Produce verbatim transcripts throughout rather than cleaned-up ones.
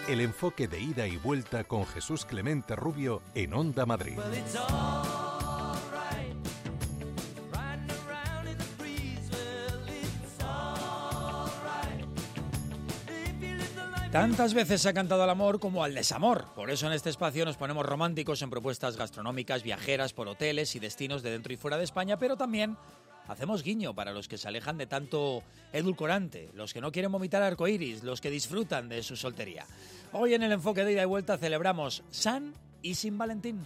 El enfoque de ida y vuelta con Jesús Clemente Rubio en Onda Madrid. Tantas veces se ha cantado al amor como al desamor. Por eso en este espacio nos ponemos románticos en propuestas gastronómicas, viajeras por hoteles y destinos de dentro y fuera de España, pero también hacemos guiño para los que se alejan de tanto edulcorante, los que no quieren vomitar arcoíris, los que disfrutan de su soltería. Hoy en el enfoque de ida y vuelta celebramos San y Sin Valentín.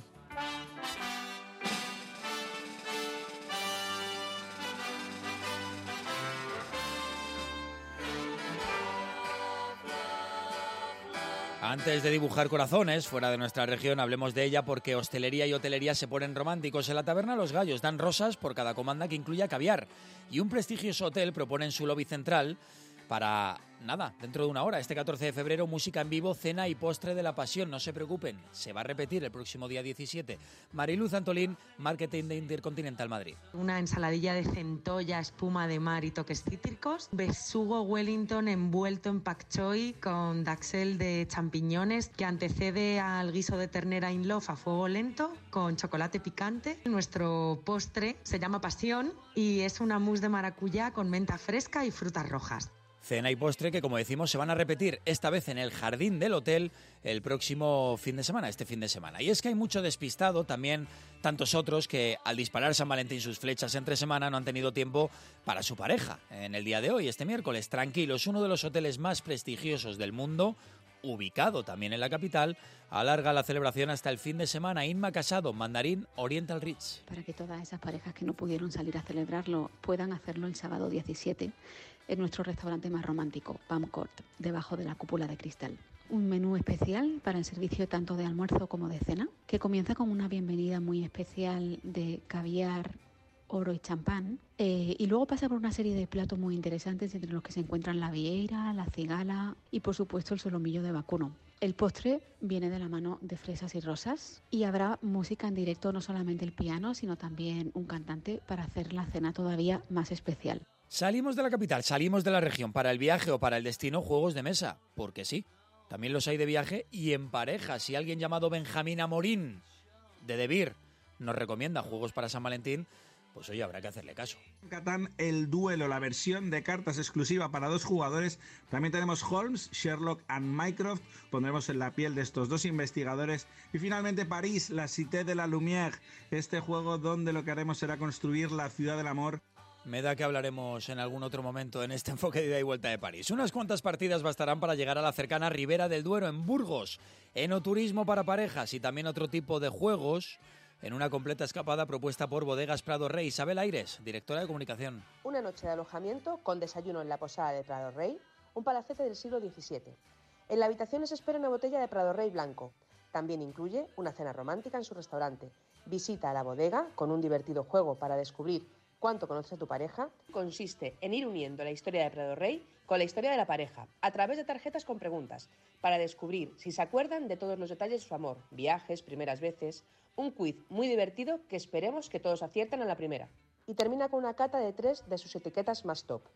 Antes de dibujar corazones fuera de nuestra región, hablemos de ella porque hostelería y hotelería se ponen románticos. En la taberna Los Gallos dan rosas por cada comanda que incluya caviar. Y un prestigioso hotel propone en su lobby central para, nada, dentro de una hora, este catorce de febrero, música en vivo, cena y postre de la pasión. No se preocupen, se va a repetir el próximo día diecisiete. Mariluz Antolín, marketing de Intercontinental Madrid. Una ensaladilla de centolla, espuma de mar y toques cítricos. Besugo Wellington envuelto en pak choi con daxel de champiñones que antecede al guiso de ternera in love a fuego lento con chocolate picante. Nuestro postre se llama pasión y es una mousse de maracuyá con menta fresca y frutas rojas. Cena y postre que, como decimos, se van a repetir esta vez en el jardín del hotel el próximo fin de semana, este fin de semana. Y es que hay mucho despistado, también tantos otros que al disparar San Valentín sus flechas entre semana no han tenido tiempo para su pareja. En el día de hoy, este miércoles, Tranquilos, uno de los hoteles más prestigiosos del mundo, ubicado también en la capital, alarga la celebración hasta el fin de semana. Inma Casado, Mandarín Oriental Ritz. Para que todas esas parejas que no pudieron salir a celebrarlo puedan hacerlo el sábado diecisiete en nuestro restaurante más romántico, Palm Court, debajo de la cúpula de cristal. Un menú especial para el servicio tanto de almuerzo como de cena, que comienza con una bienvenida muy especial de caviar, oro y champán, eh, y luego pasa por una serie de platos muy interesantes, entre los que se encuentran la vieira, la cigala y por supuesto el solomillo de vacuno. El postre viene de la mano de fresas y rosas y habrá música en directo, no solamente el piano, sino también un cantante para hacer la cena todavía más especial. Salimos de la capital, salimos de la región. Para el viaje o para el destino, juegos de mesa, porque sí, también los hay de viaje y en pareja. Si alguien llamado Benjamín Amorín de De Beer nos recomienda juegos para San Valentín, pues oye, habrá que hacerle caso. Catán, el duelo, la versión de cartas exclusiva para dos jugadores. También tenemos Holmes, Sherlock and Mycroft. Pondremos en la piel de estos dos investigadores. Y finalmente París, la Cité de la Lumière. Este juego donde lo que haremos será construir la ciudad del amor. Me da que hablaremos en algún otro momento en este enfoque de ida y vuelta de París. Unas cuantas partidas bastarán para llegar a la cercana Ribera del Duero, en Burgos. Enoturismo para parejas y también otro tipo de juegos en una completa escapada propuesta por Bodegas Prado Rey. Isabel Aires, directora de comunicación. Una noche de alojamiento con desayuno en la posada de Prado Rey, un palacete del siglo diecisiete. En la habitación se espera una botella de Prado Rey blanco. También incluye una cena romántica en su restaurante. Visita a la bodega con un divertido juego para descubrir cuánto conoces a tu pareja. Consiste en ir uniendo la historia de Prado Rey con la historia de la pareja, a través de tarjetas con preguntas, para descubrir si se acuerdan de todos los detalles de su amor, viajes, primeras veces. Un quiz muy divertido que esperemos que todos acierten a la primera. Y termina con una cata de tres de sus etiquetas más top.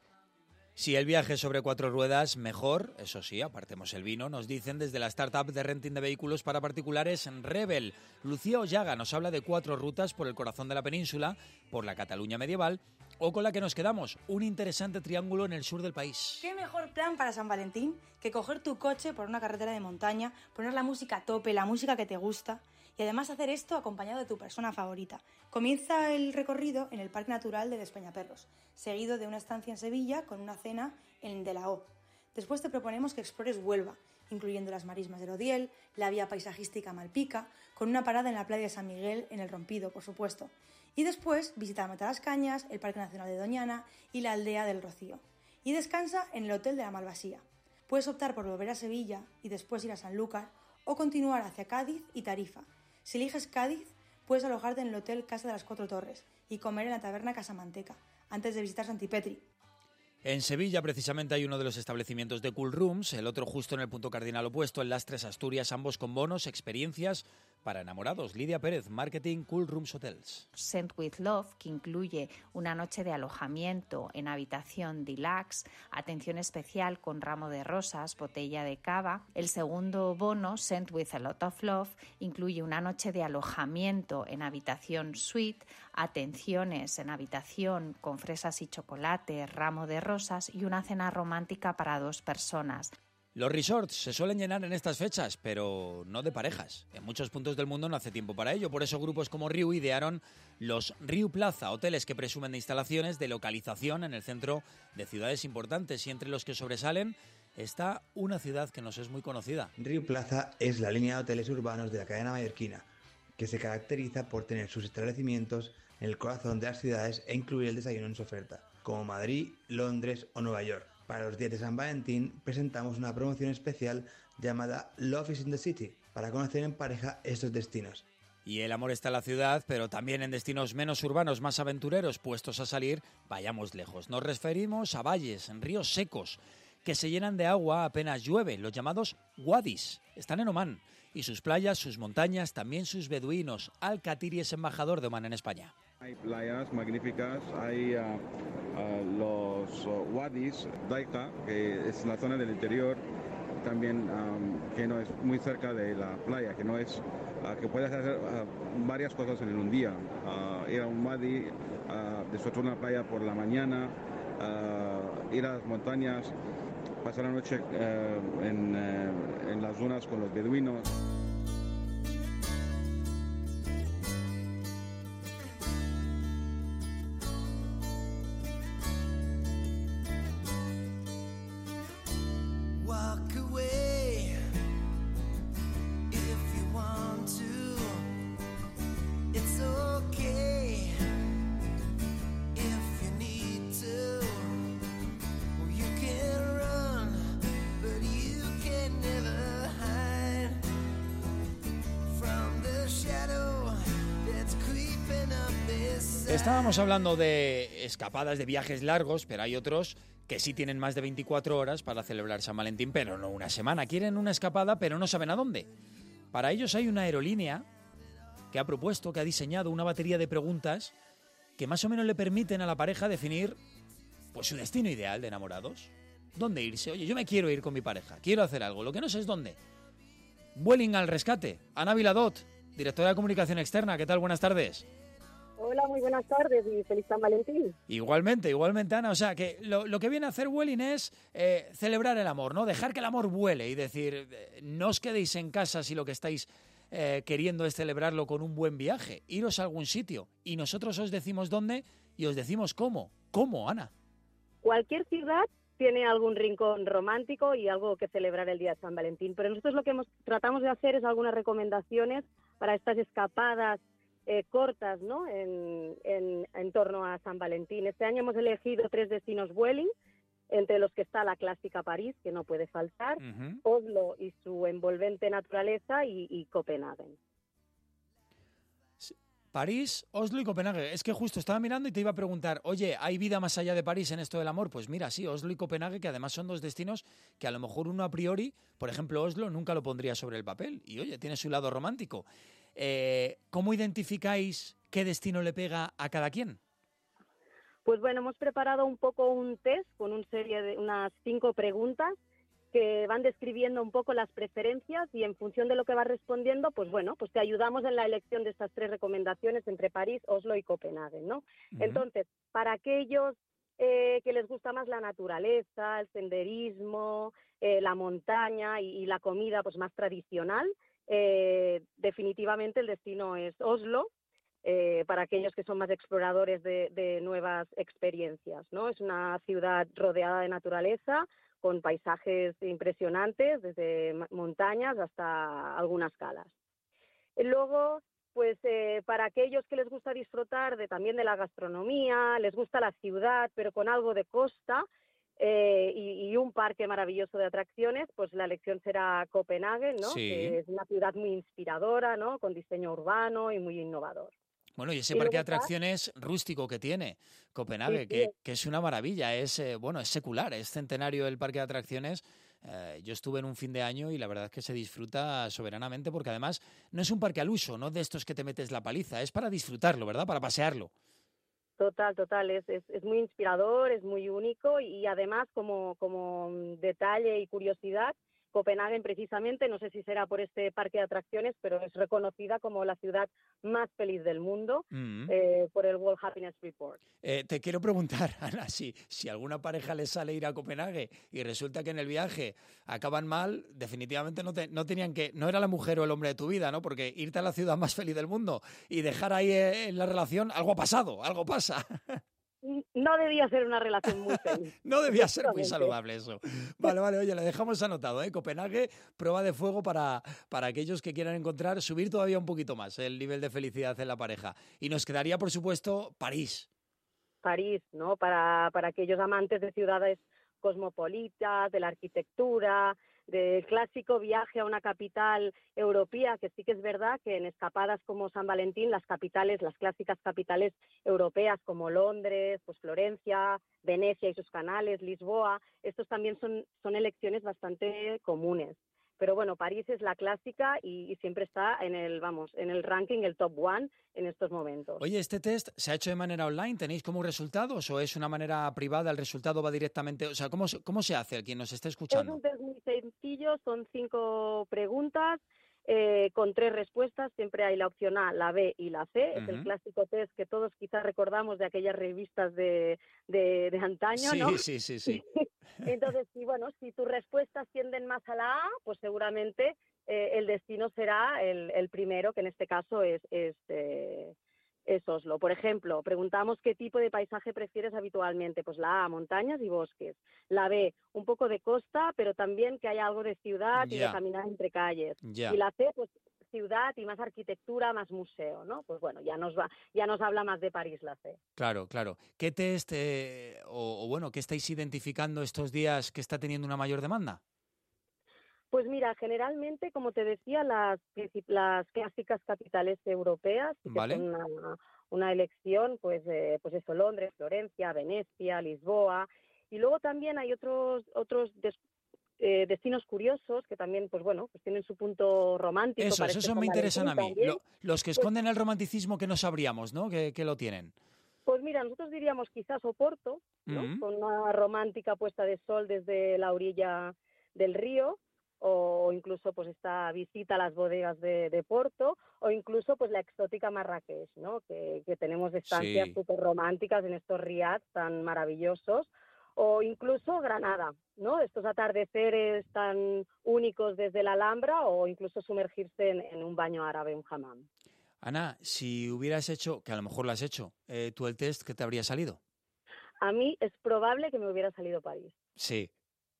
Si el viaje es sobre cuatro ruedas, mejor, eso sí, apartemos el vino, nos dicen desde la startup de renting de vehículos para particulares Rebel. Lucía Ollaga nos habla de cuatro rutas por el corazón de la península, por la Cataluña medieval, o con la que nos quedamos, un interesante triángulo en el sur del país. ¿Qué mejor plan para San Valentín que coger tu coche por una carretera de montaña, poner la música a tope, la música que te gusta, y además hacer esto acompañado de tu persona favorita? Comienza el recorrido en el Parque Natural de Despeñaperros, seguido de una estancia en Sevilla con una cena en De la O. Después te proponemos que explores Huelva, incluyendo las marismas del Odiel, la vía paisajística Malpica, con una parada en la playa de San Miguel, en El Rompido, por supuesto. Y después visita Matalascañas, el Parque Nacional de Doñana y la aldea del Rocío. Y descansa en el Hotel de la Malvasía. Puedes optar por volver a Sevilla y después ir a Sanlúcar o continuar hacia Cádiz y Tarifa. Si eliges Cádiz, puedes alojarte en el Hotel Casa de las Cuatro Torres y comer en la taberna Casamanteca, antes de visitar Santipetri. En Sevilla, precisamente, hay uno de los establecimientos de Cool Rooms, el otro justo en el punto cardinal opuesto, en Lastres, Asturias, ambos con bonos, experiencias para enamorados. Lidia Pérez, Marketing Cool Rooms Hotels. Scent with Love, que incluye una noche de alojamiento en habitación deluxe, atención especial con ramo de rosas, botella de cava. El segundo bono, Scent with a Lot of Love, incluye una noche de alojamiento en habitación suite, atenciones en habitación con fresas y chocolate, ramo de rosas y una cena romántica para dos personas. Los resorts se suelen llenar en estas fechas, pero no de parejas. En muchos puntos del mundo no hace tiempo para ello. Por eso grupos como Riu idearon los Riu Plaza, hoteles que presumen de instalaciones de localización en el centro de ciudades importantes. Y entre los que sobresalen está una ciudad que nos es muy conocida. Riu Plaza es la línea de hoteles urbanos de la cadena mallorquina, que se caracteriza por tener sus establecimientos en el corazón de las ciudades e incluir el desayuno en su oferta, como Madrid, Londres o Nueva York. Para los días de San Valentín presentamos una promoción especial llamada Love is in the City, para conocer en pareja estos destinos. Y el amor está en la ciudad, pero también en destinos menos urbanos, más aventureros, puestos a salir, vayamos lejos. Nos referimos a valles, en ríos secos, que se llenan de agua apenas llueve, los llamados wadis. Están en Omán, y sus playas, sus montañas, también sus beduinos. Al-Khatiri es embajador de Omán en España. Hay playas magníficas, hay uh, uh, los uh, wadis, Daika, que es la zona del interior, también um, que no es muy cerca de la playa, que no es uh, que puedes hacer uh, varias cosas en un día. Uh, ir a un wadi, uh, disfrutar una playa por la mañana, uh, ir a las montañas, pasar la noche uh, en, uh, en las dunas con los beduinos. Estábamos hablando de escapadas, de viajes largos, pero hay otros que sí tienen más de veinticuatro horas para celebrar San Valentín, pero no una semana. Quieren una escapada, pero no saben a dónde. Para ellos hay una aerolínea que ha propuesto, que ha diseñado una batería de preguntas que más o menos le permiten a la pareja definir pues su destino ideal de enamorados. ¿Dónde irse? Oye, yo me quiero ir con mi pareja, quiero hacer algo, lo que no sé es dónde. Vueling al rescate. Ana Viladot, directora de Comunicación Externa, ¿qué tal? Buenas tardes. Hola, muy buenas tardes y feliz San Valentín. Igualmente, igualmente, Ana. O sea, que lo, lo que viene a hacer Vueling es eh, celebrar el amor, ¿no? Dejar que el amor vuele y decir, eh, no os quedéis en casa si lo que estáis eh, queriendo es celebrarlo con un buen viaje. Iros a algún sitio y nosotros os decimos dónde y os decimos cómo. ¿Cómo, Ana? Cualquier ciudad tiene algún rincón romántico y algo que celebrar el día de San Valentín. Pero nosotros lo que hemos, tratamos de hacer es algunas recomendaciones para estas escapadas Eh, cortas, ¿no? En, en, en torno a San Valentín. Este año hemos elegido tres destinos Vueling, entre los que está la clásica París, que no puede faltar, uh-huh. Oslo y su envolvente naturaleza y, y Copenhague. París, Oslo y Copenhague. Es que justo estaba mirando y te iba a preguntar, oye, ¿hay vida más allá de París en esto del amor? Pues mira, sí, Oslo y Copenhague, que además son dos destinos que a lo mejor uno a priori, por ejemplo Oslo, nunca lo pondría sobre el papel. Y oye, tiene su lado romántico. Eh, ¿Cómo identificáis qué destino le pega a cada quien? Pues bueno, hemos preparado un poco un test con una serie de unas cinco preguntas que van describiendo un poco las preferencias y en función de lo que vas respondiendo, pues bueno, pues te ayudamos en la elección de estas tres recomendaciones entre París, Oslo y Copenhague, ¿no? Uh-huh. Entonces, para aquellos eh, que les gusta más la naturaleza, el senderismo, eh, la montaña y, y la comida pues más tradicional, Eh, definitivamente el destino es Oslo, eh, para aquellos que son más exploradores de, de nuevas experiencias, ¿no? Es una ciudad rodeada de naturaleza, con paisajes impresionantes, desde montañas hasta algunas calas. Luego, pues eh, para aquellos que les gusta disfrutar de, también de la gastronomía, les gusta la ciudad, pero con algo de costa, Eh, y, y un parque maravilloso de atracciones, pues la elección será Copenhague, ¿no? Sí. Que es una ciudad muy inspiradora, ¿no? Con diseño urbano y muy innovador. Bueno, y ese y parque de está... atracciones rústico que tiene Copenhague, sí, sí. Que, que es una maravilla, es eh, bueno, es secular, es centenario el parque de atracciones, Eh, yo estuve en un fin de año y la verdad es que se disfruta soberanamente porque además no es un parque al uso, no de estos que te metes la paliza, es para disfrutarlo, ¿verdad? Para pasearlo. Total, total, es, es, es muy inspirador, es muy único y, y además como, como detalle y curiosidad, Copenhague precisamente, no sé si será por este parque de atracciones, pero es reconocida como la ciudad más feliz del mundo mm-hmm. eh, por el World Happiness Report. Eh, te quiero preguntar, Ana, si, si a alguna pareja les sale ir a Copenhague y resulta que en el viaje acaban mal, definitivamente no, te, no tenían que, no era la mujer o el hombre de tu vida, ¿no? Porque irte a la ciudad más feliz del mundo y dejar ahí en la relación, algo ha pasado, algo pasa. No debía ser una relación muy feliz. No debía ser muy saludable eso. Vale, vale, oye, le dejamos anotado, ¿eh? Copenhague, prueba de fuego para, para aquellos que quieran encontrar, subir todavía un poquito más el nivel de felicidad en la pareja. Y nos quedaría, por supuesto, París. París, ¿no? Para, para aquellos amantes de ciudades cosmopolitas, de la arquitectura, del clásico viaje a una capital europea, que sí que es verdad que en escapadas como San Valentín, las capitales, las clásicas capitales europeas como Londres, pues Florencia, Venecia y sus canales, Lisboa, estos también son, son elecciones bastante comunes. Pero bueno, París es la clásica y, y siempre está en el, vamos, en el ranking, el top one en estos momentos. Oye, ¿este test se ha hecho de manera online? ¿Tenéis como resultados o es una manera privada? ¿El resultado va directamente? O sea, ¿cómo, cómo se hace el quien nos esté escuchando? Es un test muy sencillo, son cinco preguntas eh, con tres respuestas. Siempre hay la opción A, la B y la C. Uh-huh. Es el clásico test que todos quizás recordamos de aquellas revistas de, de, de antaño, sí, ¿no? Sí, sí, sí. Entonces, sí, bueno, si tus respuestas tienden más a la A, pues seguramente eh, el destino será el, el primero, que en este caso es, es, eh, es Oslo. Por ejemplo, preguntamos qué tipo de paisaje prefieres habitualmente. Pues la A, montañas y bosques. La B, un poco de costa, pero también que haya algo de ciudad y yeah. de caminar entre calles. Yeah. Y la C, pues ciudad y más arquitectura, más museo, ¿no? Pues bueno, ya nos va, ya nos habla más de París la C. Claro, claro. ¿Qué test eh, o, o bueno, qué estáis identificando estos días que está teniendo una mayor demanda? Pues mira, generalmente, como te decía, las, las clásicas capitales europeas, que vale. son una, una elección, pues, eh, pues eso, Londres, Florencia, Venecia, Lisboa, y luego también hay otros otros des, Eh, destinos curiosos que también, pues bueno, pues tienen su punto romántico. Eso, para eso este me interesan a mí. Lo, los que esconden pues, el romanticismo que no sabríamos, ¿no? Que, que lo tienen. Pues mira, nosotros diríamos quizás Oporto, ¿no? Mm-hmm. Con una romántica puesta de sol desde la orilla del río, o incluso pues esta visita a las bodegas de, de Porto, o incluso pues la exótica Marrakech, ¿no? Que, que tenemos estancias sí. súper románticas en estos riads tan maravillosos. O incluso Granada, ¿no? Estos atardeceres tan únicos desde la Alhambra o incluso sumergirse en, en un baño árabe, un hammam. Ana, si hubieras hecho, que a lo mejor lo has hecho, eh, tú el test, ¿qué te habría salido? A mí es probable que me hubiera salido París. Sí.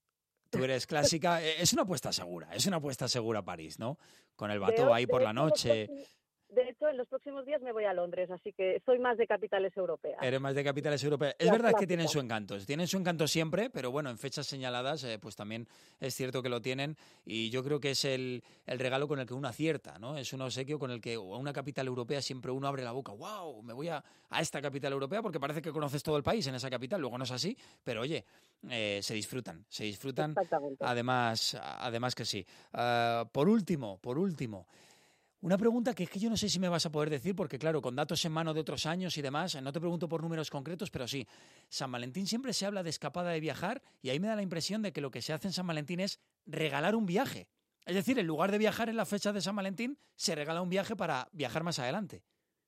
Tú eres clásica, es una apuesta segura, es una apuesta segura París, ¿no? Con el bateau ahí por la noche. De hecho, en los próximos días me voy a Londres, así que soy más de capitales europeas. Eres más de capitales europeas. Es La verdad clásica. que tienen su encanto, tienen su encanto siempre, pero bueno, en fechas señaladas, eh, pues también es cierto que lo tienen y yo creo que es el, el regalo con el que uno acierta, ¿no? Es un obsequio con el que a una capital europea siempre uno abre la boca, wow, me voy a, a esta capital europea porque parece que conoces todo el país en esa capital, luego no es así, pero oye, eh, se disfrutan, se disfrutan, además, además que sí. Uh, por último, por último, una pregunta que es que yo no sé si me vas a poder decir, porque claro, con datos en mano de otros años y demás, no te pregunto por números concretos, pero sí, San Valentín siempre se habla de escapada de viajar y ahí me da la impresión de que lo que se hace en San Valentín es regalar un viaje. Es decir, en lugar de viajar en la fecha de San Valentín, se regala un viaje para viajar más adelante.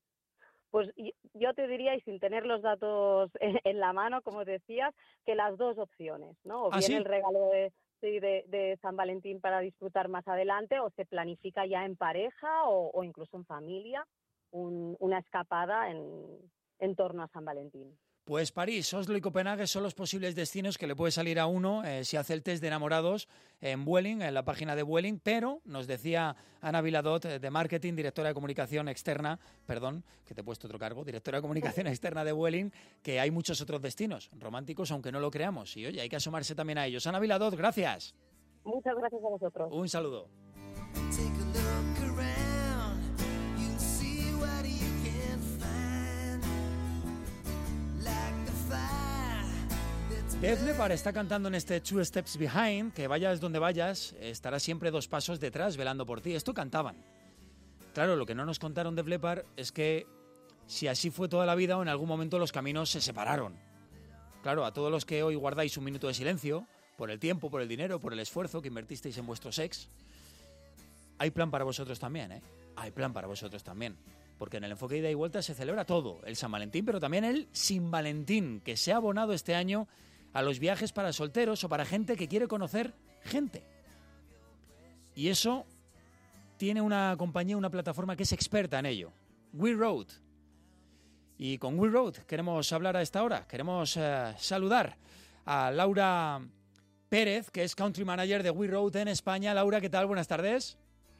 Pues yo te diría, y sin tener los datos en la mano, como decías, que las dos opciones, ¿no? O bien ¿Ah, sí? el regalo de... De, de San Valentín para disfrutar más adelante o se planifica ya en pareja o, o incluso en familia un, una escapada en, en torno a San Valentín. Pues París, Oslo y Copenhague son los posibles destinos que le puede salir a uno eh, si hace el test de enamorados en Vueling, en la página de Vueling, pero nos decía Ana Viladot, de Marketing, directora de comunicación externa, perdón, que te he puesto otro cargo, directora de comunicación externa de Vueling, que hay muchos otros destinos románticos, aunque no lo creamos, y oye, hay que asomarse también a ellos. Ana Viladot, gracias. Muchas gracias a vosotros. Un saludo. Def Leppard está cantando en este Two Steps Behind, que vayas donde vayas, estará siempre dos pasos detrás velando por ti. Esto cantaban. Claro, lo que no nos contaron Def Leppard es que si así fue toda la vida o en algún momento los caminos se separaron. Claro, a todos los que hoy guardáis un minuto de silencio, por el tiempo, por el dinero, por el esfuerzo que invertisteis en vuestro sex, hay plan para vosotros también, ¿eh? Hay plan para vosotros también. Porque en el Enfoque Ida y Vuelta se celebra todo, el San Valentín, pero también el Sin Valentín, que se ha abonado este año a los viajes para solteros o para gente que quiere conocer gente. Y eso tiene una compañía, una plataforma que es experta en ello, We Road. Y con We Road queremos hablar a esta hora, queremos eh, saludar a Laura Pérez, que es Country Manager de We Road en España. Laura, ¿qué tal? Buenas tardes.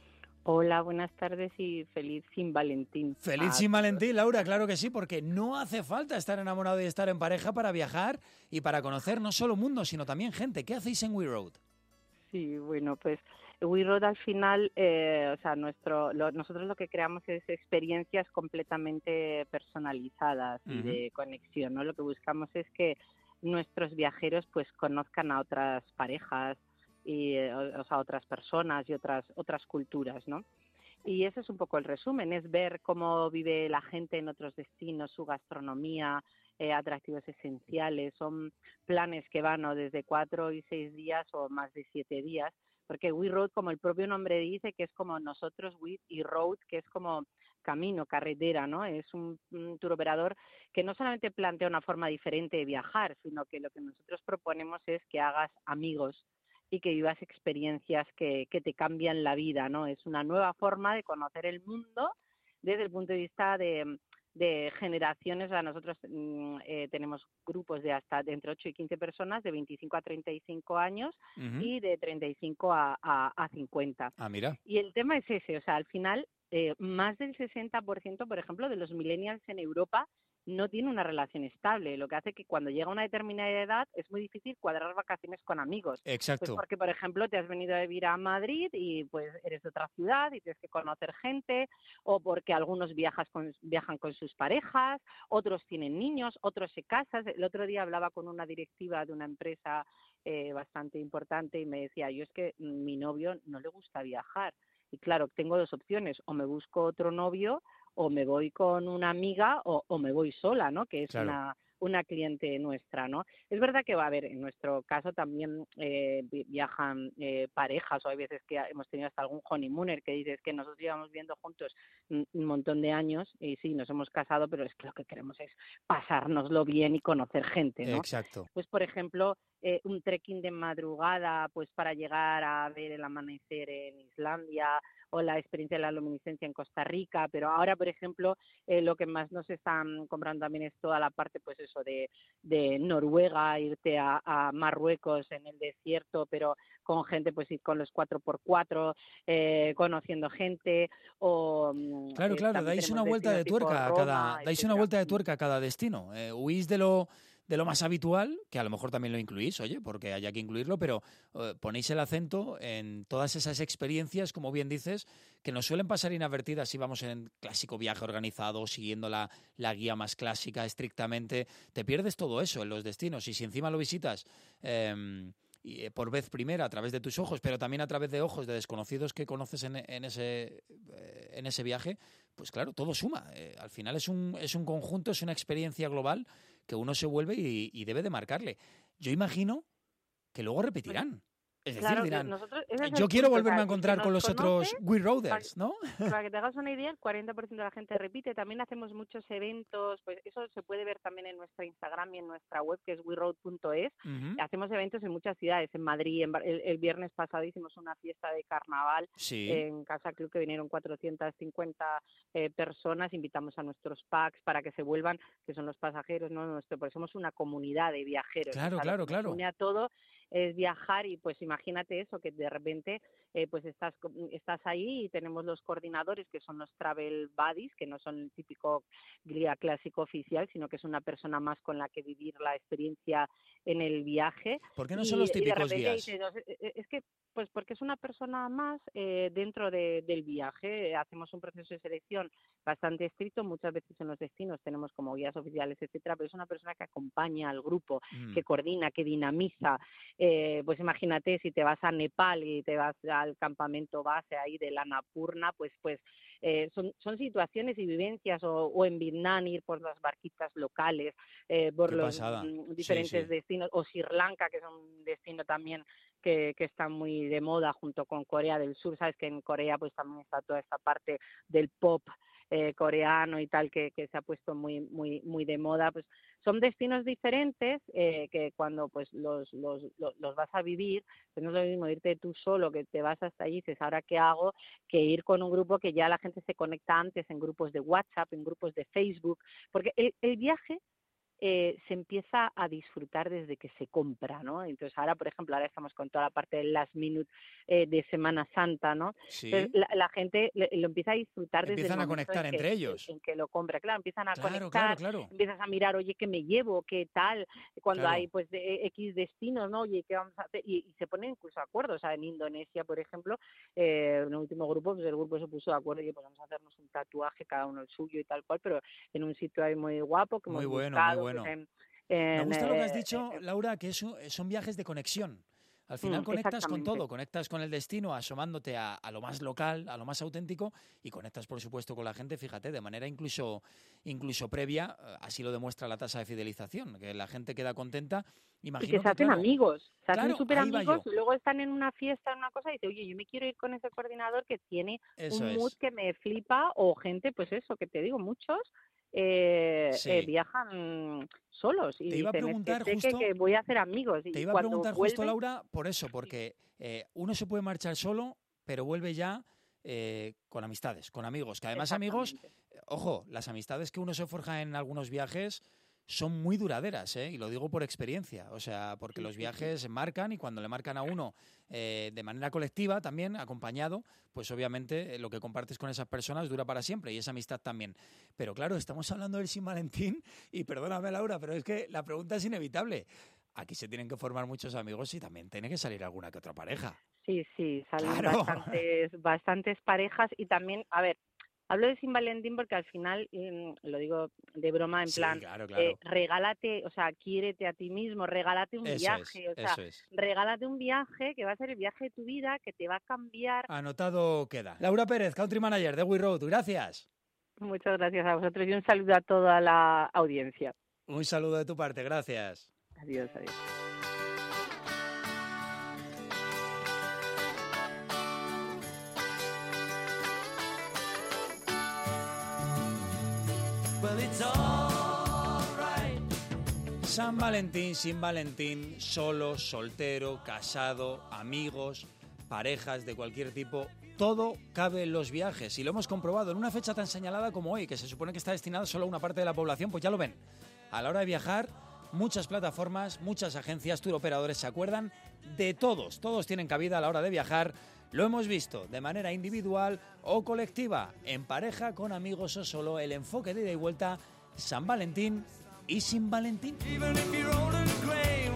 Hola, buenas tardes y feliz Sin Valentín. Feliz Sin Valentín, Laura, claro que sí, porque no hace falta estar enamorado y estar en pareja para viajar y para conocer no solo mundo, sino también gente. ¿Qué hacéis en We Road? Sí, bueno, pues We Road al final, eh, o sea, nuestro, lo, nosotros lo que creamos es experiencias completamente personalizadas uh-huh. y de conexión, ¿no? Lo que buscamos es que nuestros viajeros pues conozcan a otras parejas, y o sea, otras personas y otras otras culturas, ¿no? Y ese es un poco el resumen, es ver cómo vive la gente en otros destinos, su gastronomía, eh, atractivos esenciales, son planes que van ¿no? desde cuatro y seis días o más de siete días, porque We Road, como el propio nombre dice, que es como nosotros, We y Road, que es como camino, carretera, ¿no? Es un, un tour operador que no solamente plantea una forma diferente de viajar, sino que lo que nosotros proponemos es que hagas amigos y que vivas experiencias que, que te cambian la vida, ¿no? Es una nueva forma de conocer el mundo desde el punto de vista de, de generaciones. O sea, nosotros mm, eh, tenemos grupos de hasta de entre ocho y quince personas, de veinticinco a treinta y cinco años uh-huh. y de treinta y cinco a, a, a cincuenta. Ah, mira. Y el tema es ese, o sea, al final, eh, más del sesenta por ciento, por ejemplo, de los millennials en Europa no tiene una relación estable, lo que hace que cuando llega a una determinada edad es muy difícil cuadrar vacaciones con amigos. Exacto. Pues porque, por ejemplo, te has venido a vivir a Madrid y pues eres de otra ciudad y tienes que conocer gente, o porque algunos viajas con, viajan con sus parejas, otros tienen niños, otros se casan. El otro día hablaba con una directiva de una empresa eh, bastante importante y me decía, yo es que mi novio no le gusta viajar. Y claro, tengo dos opciones, o me busco otro novio o me voy con una amiga o, o me voy sola, ¿no? Que es claro. una, una cliente nuestra, ¿no? Es verdad que va a haber, en nuestro caso también eh, viajan eh, parejas, o hay veces que hemos tenido hasta algún honeymooner que dices que nosotros llevamos viviendo juntos un, un montón de años y sí, nos hemos casado, pero es que lo que queremos es pasárnoslo bien y conocer gente, ¿no? Exacto. Pues, por ejemplo, eh, un trekking de madrugada, pues para llegar a ver el amanecer en Islandia, o la experiencia de la luminiscencia en Costa Rica, pero ahora, por ejemplo, eh, lo que más nos están comprando también es toda la parte, pues eso, de, de Noruega, irte a, a Marruecos en el desierto, pero con gente, pues ir con los cuatro por cuatro, eh, conociendo gente, o... Claro, eh, claro, dais una vuelta de tuerca a cada, dais una vuelta de tuerca a cada destino, eh, huís de lo... de lo más habitual, que a lo mejor también lo incluís, oye, porque haya que incluirlo, pero eh, ponéis el acento en todas esas experiencias, como bien dices, que nos suelen pasar inadvertidas si vamos en clásico viaje organizado, siguiendo la, la guía más clásica estrictamente. Te pierdes todo eso en los destinos, y si encima lo visitas eh, y, eh, por vez primera a través de tus ojos, pero también a través de ojos de desconocidos que conoces en, en, ese, eh, en ese viaje, pues claro, todo suma. Eh, al final es un, es un conjunto, es una experiencia global que uno se vuelve y, y debe de marcarle. Yo imagino que luego repetirán. Es decir, claro, dirán, nosotros, yo quiero punto, volverme o sea, a encontrar con los conoce, otros We Roaders, ¿no? Para que te hagas una idea, el cuarenta por ciento de la gente repite. También hacemos muchos eventos, pues eso se puede ver también en nuestra Instagram y en nuestra web, que es we road punto es. Uh-huh. Hacemos eventos en muchas ciudades, en Madrid, en, el, el viernes pasado hicimos una fiesta de carnaval sí. en Casa Club, que vinieron cuatrocientas cincuenta eh, personas, invitamos a nuestros packs para que se vuelvan, que son los pasajeros, ¿no? Nuestro, porque somos una comunidad de viajeros. Claro, ¿sabes? claro, claro. Nos une a todo es viajar y pues imagínate eso, que de repente eh, pues estás estás ahí y tenemos los coordinadores que son los travel buddies, que no son el típico guía clásico oficial, sino que es una persona más con la que vivir la experiencia en el viaje. ¿Por qué no y, son los típicos y de guías? Dices, es que pues porque es una persona más eh, dentro de, del viaje. Hacemos un proceso de selección bastante estricto, muchas veces en los destinos tenemos como guías oficiales, etcétera, pero es una persona que acompaña al grupo, mm. que coordina, que dinamiza. Eh, pues imagínate, si te vas a Nepal y te vas al campamento base ahí de la Annapurna, pues pues eh, son, son situaciones y vivencias, o, o en Vietnam ir por las barquitas locales, eh, por Qué los pasada. diferentes sí, sí. destinos, o Sri Lanka, que es un destino también que, que está muy de moda junto con Corea del Sur. Sabes que en Corea pues también está toda esta parte del pop eh, coreano y tal, que, que se ha puesto muy muy muy de moda. Pues son destinos diferentes eh, que cuando pues los, los los los vas a vivir, pues no es lo mismo irte tú solo, que te vas hasta allí y dices, ¿ahora qué hago?, que ir con un grupo que ya la gente se conecta antes en grupos de WhatsApp, en grupos de Facebook, porque el, el viaje Eh, se empieza a disfrutar desde que se compra, ¿no? Entonces ahora, por ejemplo, ahora estamos con toda la parte del last minute eh, de Semana Santa, ¿no? Sí. Entonces, la, la gente le, lo empieza a disfrutar desde empiezan el a conectar en entre que, ellos. En que lo compra, claro, empiezan a claro, conectar, claro, claro. empiezas a mirar, oye, ¿qué me llevo? ¿Qué tal? Cuando claro. hay, pues, de X destinos, ¿no? Oye, ¿qué vamos a hacer? Y, y se ponen incluso acuerdos. O sea, en Indonesia, por ejemplo, eh, en el último grupo, pues el grupo se puso de acuerdo y pues vamos a hacernos un tatuaje, cada uno el suyo y tal cual, pero en un sitio ahí muy guapo, que muy hemos bueno, buscado, muy bueno. Pues, en, Me gusta lo que has dicho, Laura, que es un, son viajes de conexión. Al final mm, conectas con todo, conectas con el destino asomándote a, a lo más local, a lo más auténtico, y conectas, por supuesto, con la gente, fíjate, de manera incluso, incluso previa. Así lo demuestra la tasa de fidelización, que la gente queda contenta. Imagino y que se hacen claro, amigos, se claro, hacen súper amigos, y luego están en una fiesta, en una cosa, y dicen, oye, yo me quiero ir con ese coordinador que tiene eso un es. mood que me flipa, o gente, pues eso, que te digo, muchos eh, sí. eh, viajan solos y te iba dicen, a preguntar es que, justo, que, que voy a hacer amigos. Y te iba a preguntar vuelven, justo, Laura, por eso, porque eh, uno se puede marchar solo, pero vuelve ya eh, con amistades, con amigos, que además amigos, ojo, las amistades que uno se forja en algunos viajes son muy duraderas, ¿eh? Y lo digo por experiencia, o sea, porque sí, los viajes sí, sí. marcan, y cuando le marcan a uno eh, de manera colectiva también, acompañado, pues obviamente eh, lo que compartes con esas personas dura para siempre, y esa amistad también. Pero claro, estamos hablando del San Valentín, y perdóname, Laura, pero es que la pregunta es inevitable. Aquí se tienen que formar muchos amigos y también tiene que salir alguna que otra pareja. Sí, sí, salen claro. bastantes, bastantes parejas, y también, a ver, hablo de San Valentín porque al final, eh, lo digo de broma, en sí, plan, claro, claro. Eh, regálate, o sea, quiérete a ti mismo, regálate un eso viaje, es, o sea, es. regálate un viaje que va a ser el viaje de tu vida, que te va a cambiar. Anotado queda. Laura Pérez, Country Manager de We Road, gracias. Muchas gracias a vosotros y un saludo a toda la audiencia. Un saludo de tu parte, gracias. Adiós, adiós. San Valentín, sin Valentín, solo, soltero, casado, amigos, parejas de cualquier tipo, todo cabe en los viajes, y lo hemos comprobado en una fecha tan señalada como hoy, que se supone que está destinada solo a una parte de la población. Pues ya lo ven, a la hora de viajar, muchas plataformas, muchas agencias, turoperadores se acuerdan de todos, todos tienen cabida a la hora de viajar. Lo hemos visto de manera individual o colectiva, en pareja, con amigos o solo. El enfoque de ida y vuelta, San Valentín y sin Valentín.